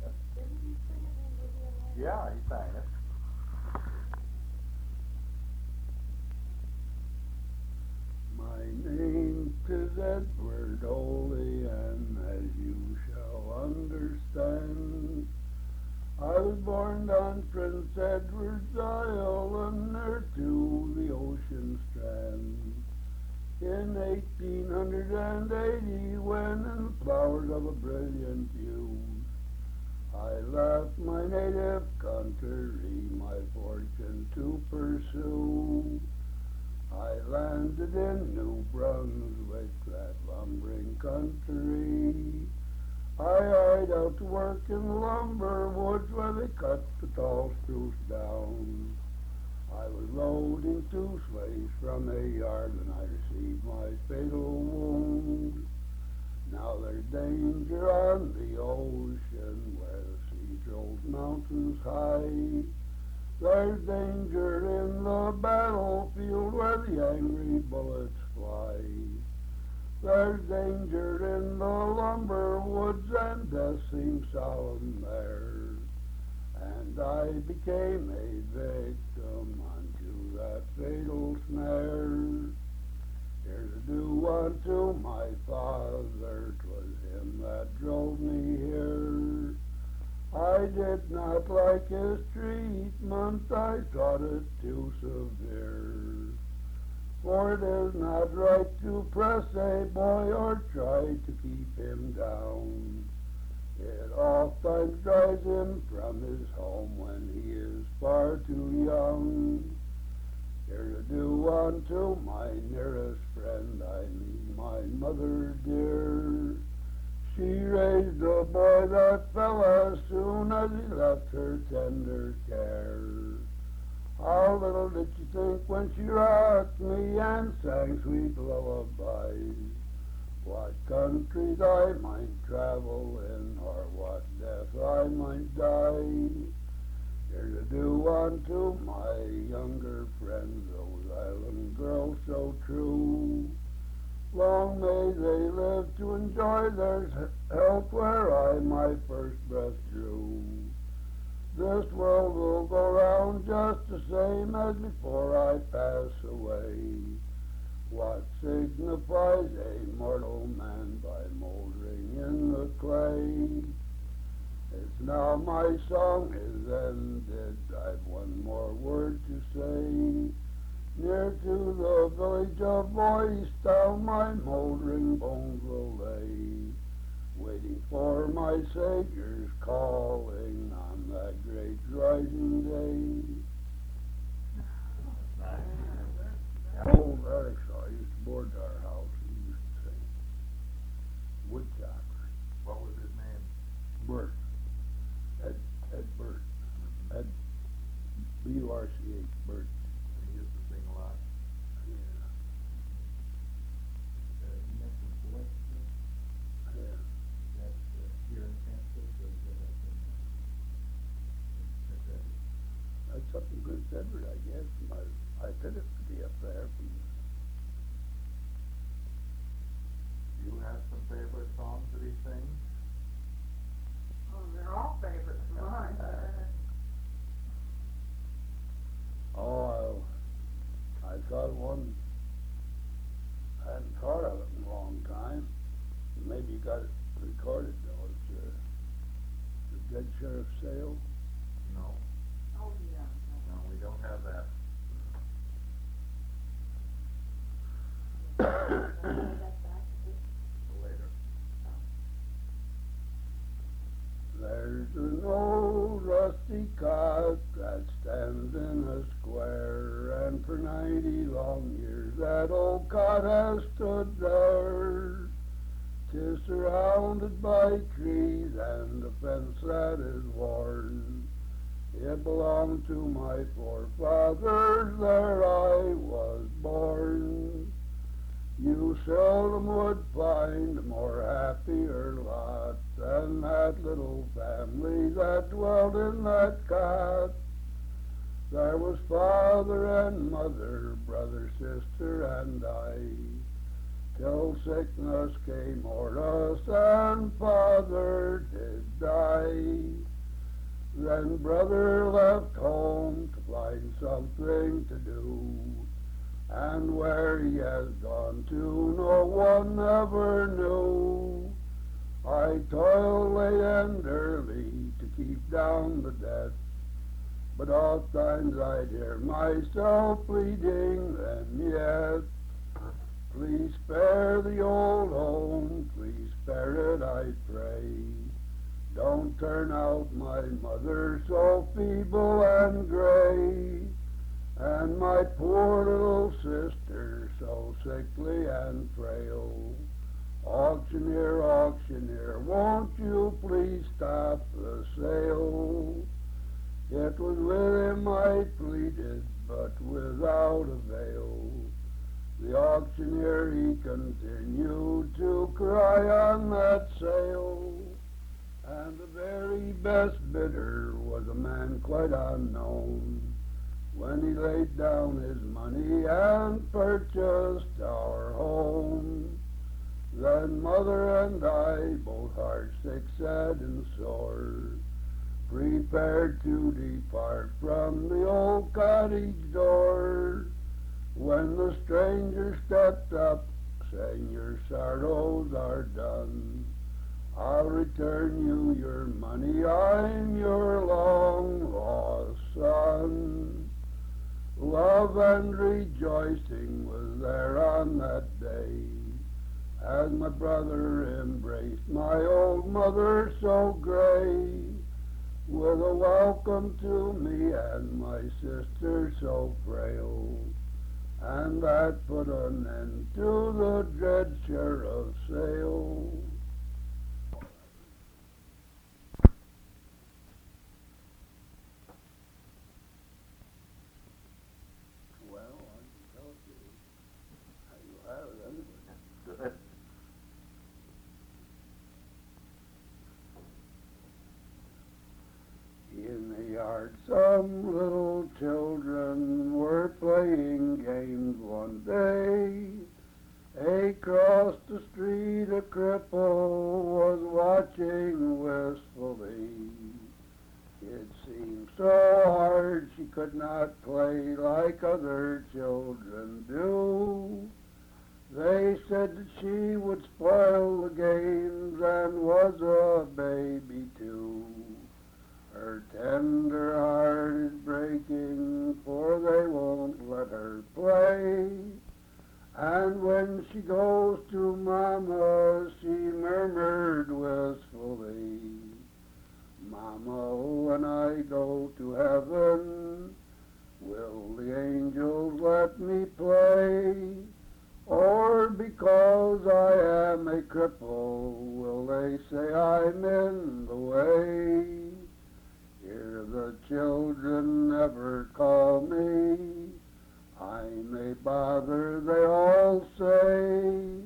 Didn't he sing it in Indiana? Yeah, he sang it. My name is Edward Olean, as you shall understand. I was born on Prince Edward's Isle, near to the ocean strand. In 1880, when in flowers of a brilliant hue, I left my native country, my fortune to pursue. I landed in New Brunswick, that lumbering country. I hired out to work in lumber woods where they cut the tall spruce down. I was loading 2 sleighs from a yard when I received my fatal wound. Now there's danger on the ocean where the sea throws mountains high. There's danger in the battlefield where the angry bullets fly. There's danger in the lumber woods and death seems solemn there. And I became a victim unto that fatal snare. Here's a due unto my father, 'twas him that drove me here. I did not like his treatment, I thought it too severe. For it is not right to press a boy or try to keep him down. It oftentimes drives him from his home when he is far too young. Here's a due unto my nearest friend, I mean my mother dear. She raised a boy that fell as soon as he left her tender care. How little did she think when she rocked me and sang sweet lullabies, what countries I might travel in, or what death I might die. Here's a due unto my younger friends, those island girls so true. Long may they live to enjoy their health where I my first breath drew. This world will go round just the same as before I pass away. What signifies a mortal man by mouldering in the clay? It's now my song is ended, I've one more word to say. Near to the village of Boystown my mouldering bones will lay, waiting for my Savior's calling on that great rising day. Old Ericshaw used to board to our house. He used to sing. Woodchopper. What was his name? Burt. Ed Burt. Ed B-U-R-C-H. Burt. He used to sing a lot. Yeah. You mentioned Boyce, Yeah. that's here in Kansas, or is that up in Prince Edward? That's up in Prince Edward, I guess. I said it to be up there. You have some favorite songs that he sings? Oh, they're all favorites of mine. Oh, I thought one, I hadn't thought of it in a long time. Maybe you got it recorded though. It's the Dead Sheriff's Sale. No. Oh, yeah. No, we don't have that. Later. There's an old rusty cot that stands in a square, and for 90 long years that old cot has stood there. 'Tis surrounded by trees and a fence that is worn. It belonged to my forefathers, there I was born. You seldom would find a more happier lot than that little family that dwelled in that cot. There was father and mother, brother, sister, and I. till sickness came o'er us and father did die. Then brother left home to find something to do, and where he has gone to no one ever knew. I toil late and early to keep down the debt, but oft times I'd hear myself pleading then yet. Please spare the old home, please spare it, I pray. Don't turn out my mother so feeble and gray, and my poor little sister so sickly and frail. Auctioneer, auctioneer, won't you please stop the sale? It was with him I pleaded, but without avail. The auctioneer, he continued to cry on that sale, and the very best bidder was a man quite unknown. When he laid down his money and purchased our home, then mother and I, both heartsick, sad and sore, prepared to depart from the old cottage door, when the stranger stepped up, saying, your sorrows are done. I'll return you your money, I'm your long-lost son. Love and rejoicing was there on that day, as my brother embraced my old mother so gray, with a welcome to me and my sister so frail. And that put an end to the dread sheriff's sale. Well, I can tell you how you have it anyway. In the yard some little children were playing games one day. Across the street a cripple was watching wistfully. It seemed so hard she could not play like other children do. They said that she would spoil the games and was a baby too. Her tender heart is breaking, for they won't let her play. And when she goes to Mama, she murmured wistfully, Mama, when I go to heaven, will the angels let me play? Or because I am a cripple, will they say I'm in the way? Hear the children never call me, I'm a bother, they all say.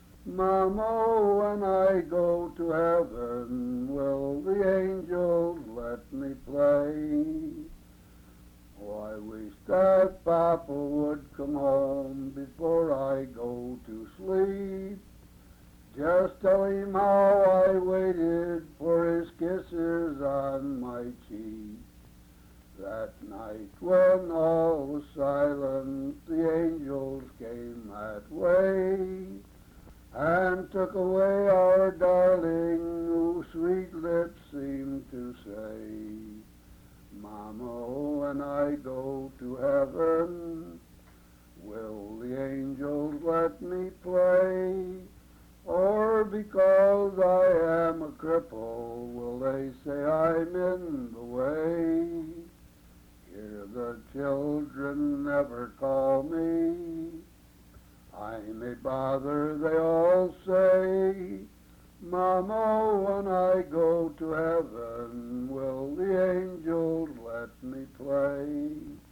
Mama, when I go to heaven, will the angels let me play? Oh, I wish that Papa would come home before I go to sleep. Just tell him how I waited for his kisses on my cheek. That night when all was silent, the angels came that way and took away our darling, whose sweet lips seemed to say, Mama, when I go to heaven, will the angels let me play? Or because I am a cripple, will they say I'm in the way? Hear the children never call me, I'm a bother, they all say. Mama, when I go to heaven, will the angels let me play?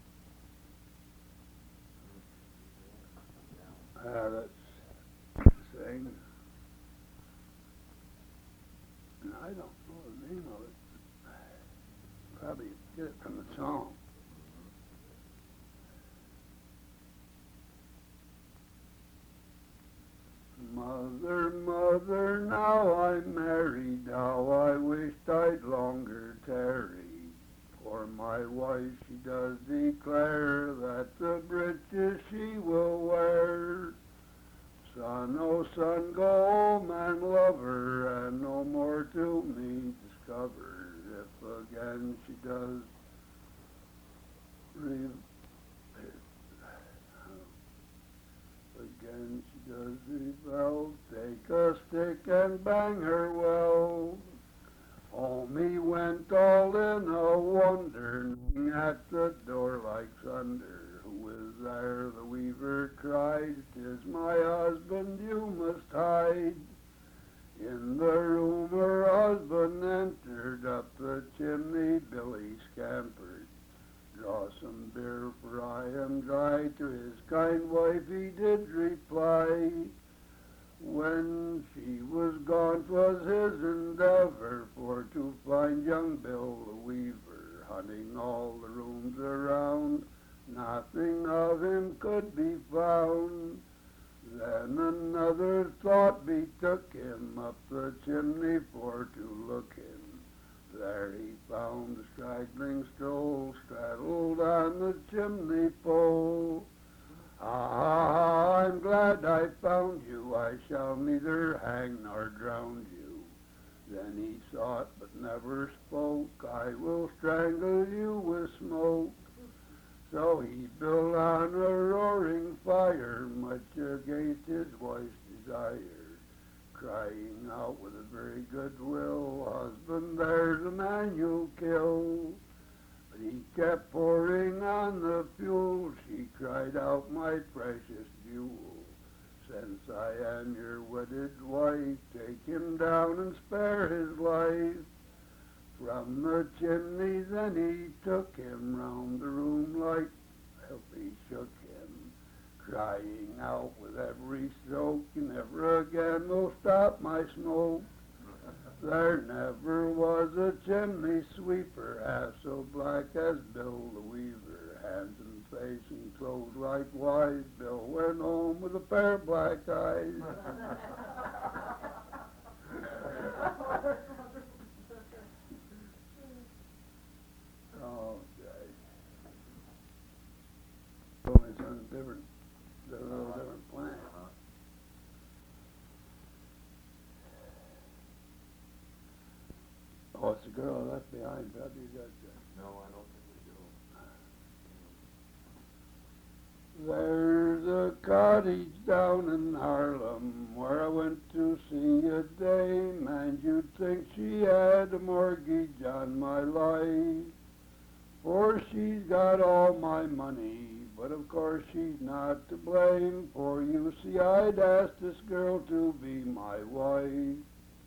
That's saying. I don't know the name of it. Probably get it from the song. Mother, mother, now I'm married, how I wished I'd longer tarry. For my wife, she does declare that the breeches she will wear. Son, oh son, go home and love her, and no more to me discover. If again she does again she does rebel, take a stick and bang her well. Home he went all in a wonder, knocking at the door like thunder. Who is there? The weaver cried, 'tis my husband, you must hide. In the room her husband entered, up the chimney Billy scampered. Draw some beer, for I am dry, to his kind wife he did reply. When she was gone, 'twas his endeavor for to find young Bill the weaver. Hunting all the rooms around, nothing of him could be found. Then another thought betook him, up the chimney for to look in. There he found a straggling stool, straddled on the chimney pole. Ah, I'm glad I found you, I shall neither hang nor drown you. Then he thought but never spoke, I will strangle you with smoke. So he built on a roaring fire, much against his wife's desire, crying out with a very good will, husband, there's a man you'll kill. But he kept pouring on the fuel, she cried out, my precious jewel. Since I am your wedded wife, take him down and spare his life. From the chimney then he took him round the room like help he shook him, crying out with every stroke, you never again will stop my smoke. There never was a chimney sweeper half so black as Bill the weaver, hands and face and clothes likewise. Bill went home with a pair of black eyes. Oh, guys. Oh, it's on a different, a little different planet. Oh, it's the girl I left behind, Bob. You got that. No, I don't think we do. There's a cottage down in Harlem where I went to see a dame, and you'd think she had a mortgage on my life. For she's got all my money, but of course she's not to blame, for you see I'd asked this girl to be my wife.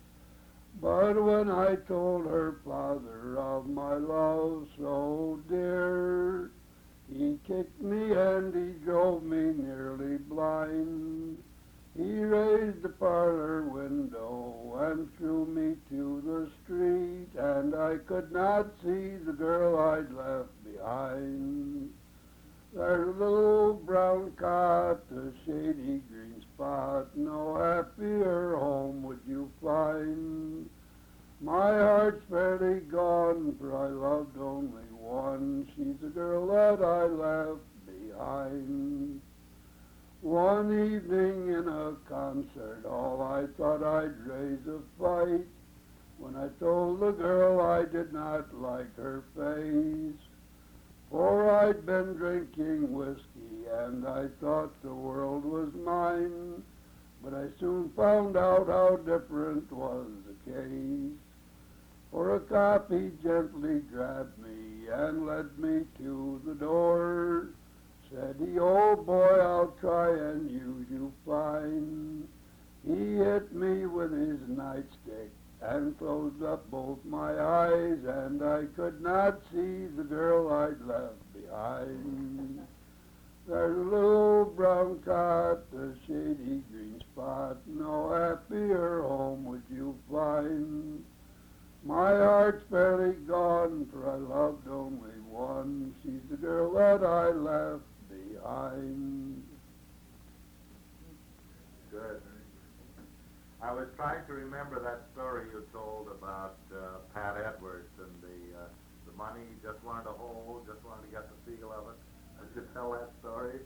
But when I told her father of my love so dear, he kicked me and he drove me nearly blind. He raised the parlor window and threw me to the street, and I could not see the girl I'd left behind. There's a little brown cot, a shady green spot, no happier home would you find. My heart's fairly gone, for I loved only one, she's the girl that I left behind. One evening in a concert hall I thought I'd raise a fight, when I told the girl I did not like her face. For I'd been drinking whiskey and I thought the world was mine, but I soon found out how different was the case. For a cop he gently grabbed me and led me to the door. Said he, oh boy, I'll try and use you fine. He hit me with his nightstick and closed up both my eyes, and I could not see the girl I'd left behind. There's a little brown cot, a shady green spot, no happier home would you find. My heart's fairly gone, for I loved only one, she's the girl that I left behind. trying to remember that story you told about Pat Edwards and the money he just wanted to hold, just wanted to get the feel of it. Did you tell that story?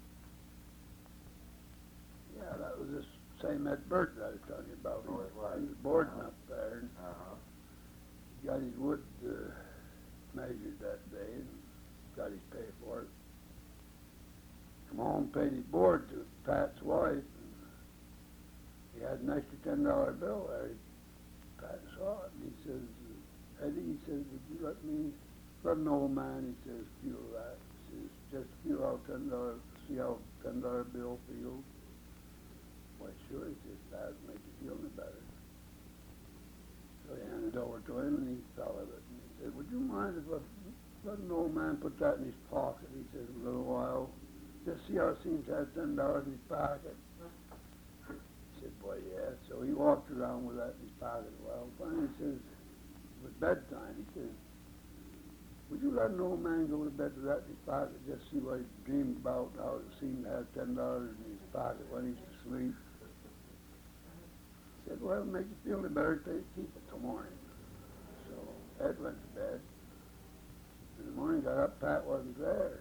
Yeah, that was this same Ed Burton I was telling you about. Oh, it was. He was boarding up there and Uh-huh. got his wood measured that day and got his pay for it. Come home, paid his board to Pat's wife. And he had an extra $10 bill there. Pat saw it and he says, Eddie, he says, would you let an old man, he says, feel that. He says, just feel how $10, see how $10 bill feels. Why, sure, he says, that'll make you feel any better. So he handed it over to him and he fell of it. And he said, would you mind if I let an old man put that in his pocket? He says, a little while. Just see how it seems to have $10 in his pocket. He said, boy, yeah. So he walked around with that in his pocket a while. Finally he says, it was bedtime. He says, would you let an old man go to bed with that in his pocket, just see what he dreamed about, how it seemed to have $10 in his pocket when he's asleep? He said, well, it'll make you feel any better, keep it till morning. So Ed went to bed. In the morning, got up, Pat wasn't there.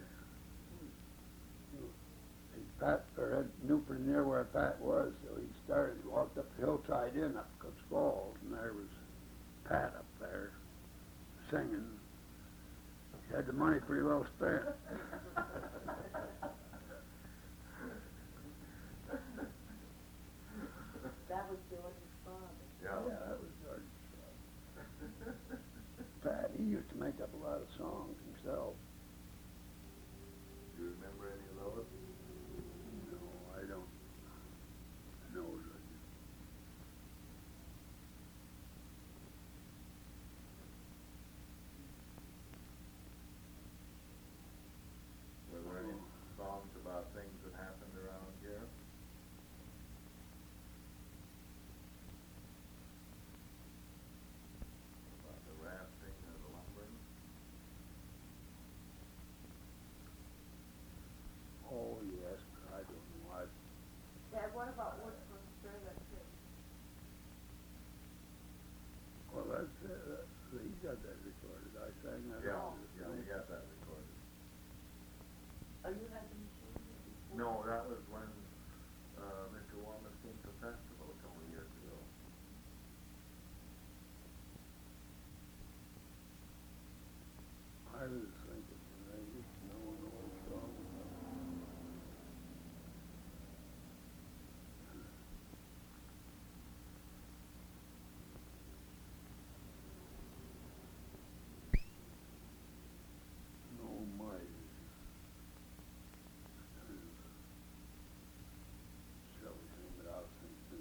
Pat, or Ed knew pretty near where Pat was, so he walked up the hillside in up Cook's Falls, and there was Pat up there singing. He had the money pretty well spent. That was George's father. Yeah. Yeah, that was George's father. Pat, he used to make up a lot of songs himself. Do you remember any of those? No, I don't know. Were there any songs about things that happened around here? About the rafting or the lumbering? Oh, yes, but I don't know. Dad, what about Woodford Sterling too? Well, that's, he got that recorded. I sang that. Yeah, on the yeah, we thing. got that recorded. Oh, you had them before? No, that was when Mr. Walmus came to festival a couple of years ago. I was thinking, maybe, no one knows song. No mice. Shall we sing it out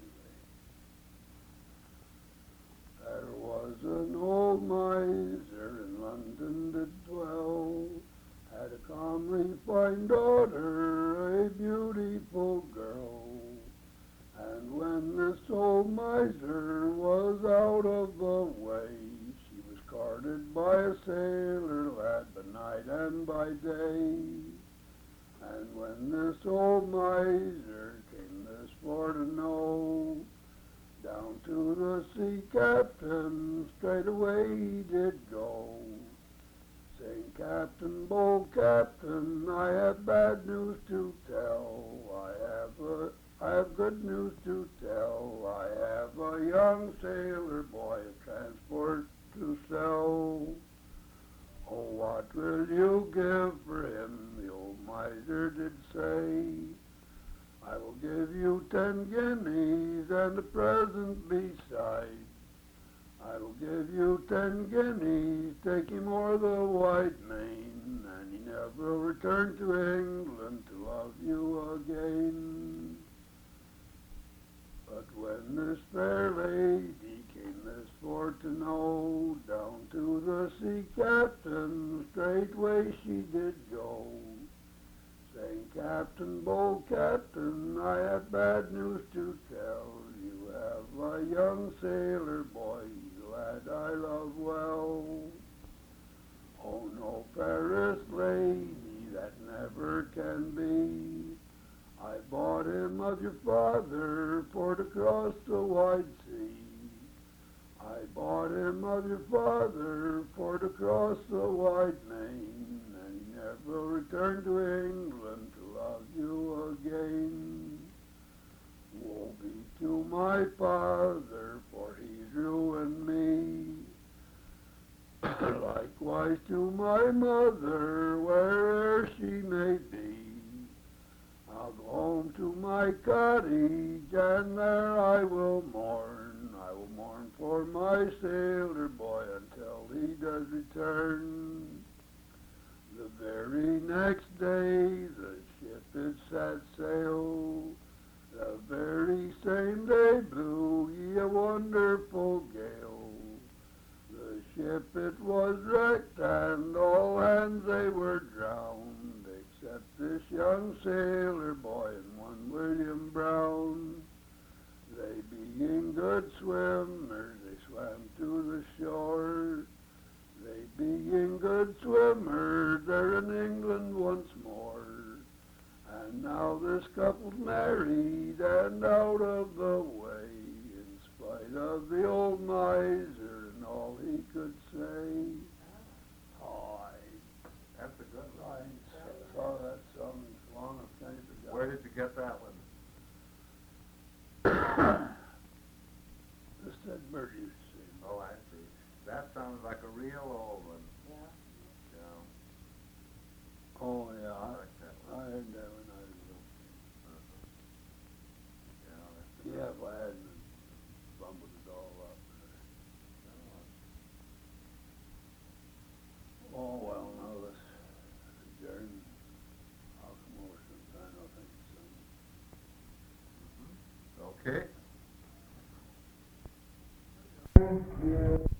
anyway? There was an old miser in London did dwell, had a comely fine daughter, a beautiful girl. And when this old miser was out of the way, she was courted by a sailor lad by night and by day. And when this old miser came this for to know, down to the sea captain straight away he did go, saying, Captain, bold captain, I have bad news to tell. I have good news to tell. I have a young sailor boy of transport to sell. Oh, what will you give for him? The old miser did say, I will give you 10 guineas and a present beside. I will give you 10 guineas, take him o'er the wide main, and he never will return to England to love you again. But when this fair lady came this for to know, down to the sea captain straightway she did go, saying, Captain, bold captain, I have bad news to tell. You have a young sailor boy, lad I love well. Oh, no, fairest lady, that never can be. I've bought him of your father for to cross the wide sea. I bought him of your father for to cross the wide main, and he never will return to England to love you again. Woe be to my father, for he's ruined me. Likewise to my mother, where'er she may be. I'll go home to my cottage, and there I will mourn. I will mourn for my sailor boy until he does return. The very next day the ship had set sail. The very same day blew ye a wonderful gale. The ship it was wrecked, and all hands they were drowned, except this young sailor boy and one William Brown. They being good swimmers, they swam to the shore. They being good swimmers, they're in England once more. And now this couple's married and out of the way, in spite of the old miser and all he could say. Oh, That's a good I one. saw that song so long I've kind of forgotten. Where did you get that one? Just that bird used to sing. Oh, I see. That sounds like a real old one. Yeah. Yeah, Oh, yeah, I like that I one. heard that when I was little. Yeah, that's a good Yeah, one. if I hadn't bumbled it all up. Oh, well, now let's adjourn. I'll come over sometime, I'll think of something. Okay. Thank you.